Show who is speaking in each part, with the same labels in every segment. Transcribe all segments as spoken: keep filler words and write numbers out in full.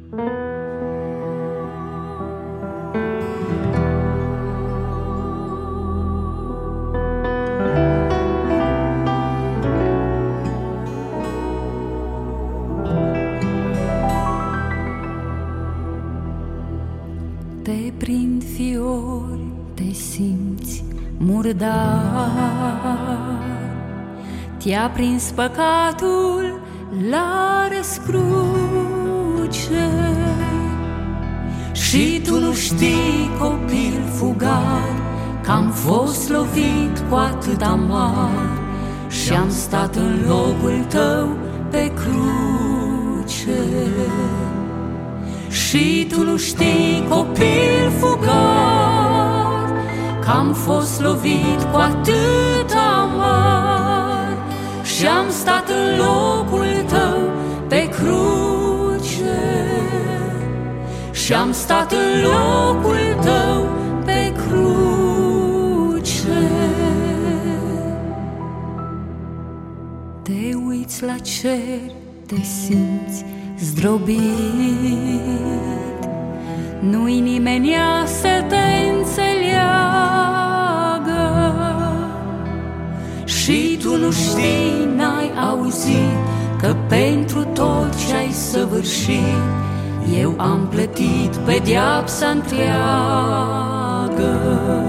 Speaker 1: Te prind fiori, te simți murdar, te-a prins păcatul la răscruce și tu nu știi, copil fugar, că am fost lovit cu atât amar și am stat în locul tău pe cruce. Și tu nu știi, copil fugar, că am fost lovit cu atât amar și am stat în locul tău pe cruce. Și am stat în locul tău pe cruce. Te uiți la cer, te simți zdrobit, nu-i nimenea să te înțeleagă și tu nu știi, n-ai auzit că pentru tot ce-ai săvârșit eu am plătit pedeapsa întreagă.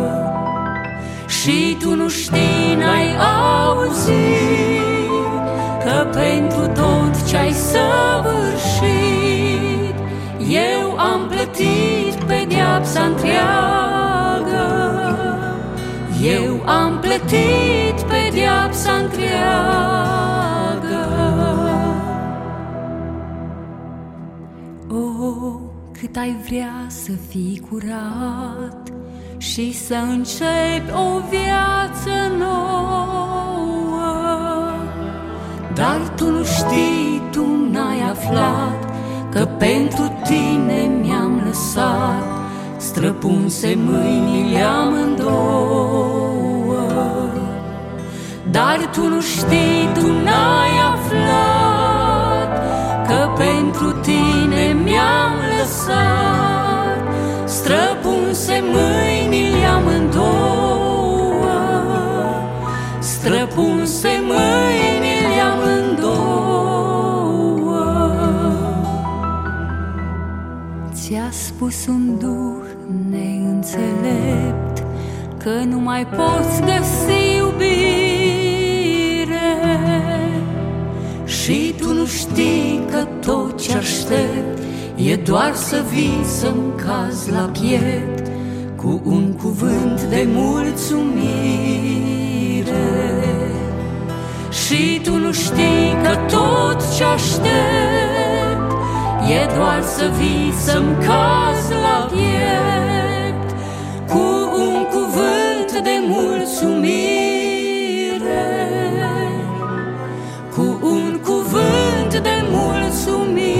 Speaker 1: Și tu nu știi, n-ai auzit că pentru tot ce-ai săvârșit eu am plătit pedeapsa întreagă. Eu am plătit pedeapsa întreagă. Oh, cât ai vrea să fii curat și să începi o viață nouă, dar tu nu știi, tu n-ai aflat că pentru tine mi-am lăsat străpunse mâinile amândouă. Dar tu nu știi, tu n-ai aflat că pentru tine mi-am lăsat străpunse mâinile amândouă. Străpunse mâinile amândouă. Ți-a spus un duh neînțelept că nu mai poți găsi iubire și tu nu știi că tot ce aștept e doar să vii să-mi cazi la piept cu un cuvânt de mulțumire. Și tu nu știi că tot ce aștept e doar să vii să-mi cazi la piept cu un cuvânt de mulțumire. Cu un cuvânt de mulțumire.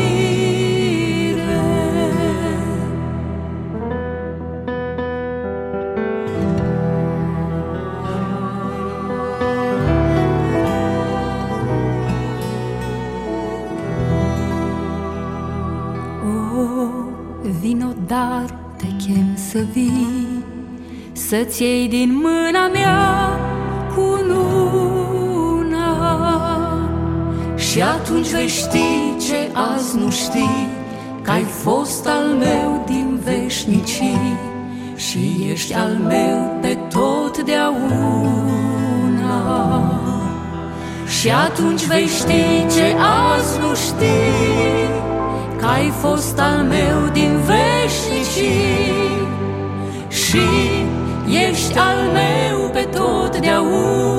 Speaker 1: Vino, dar te chem să vii, să-ți iei din mâna mea cununa și atunci vei ști ce azi nu știi, că ai fost al meu din veșnicii și ești al meu pe totdeauna. Și atunci vei ști ce azi nu știi, că ai fost al meu din veșnicii și ești al meu pe totdeauna.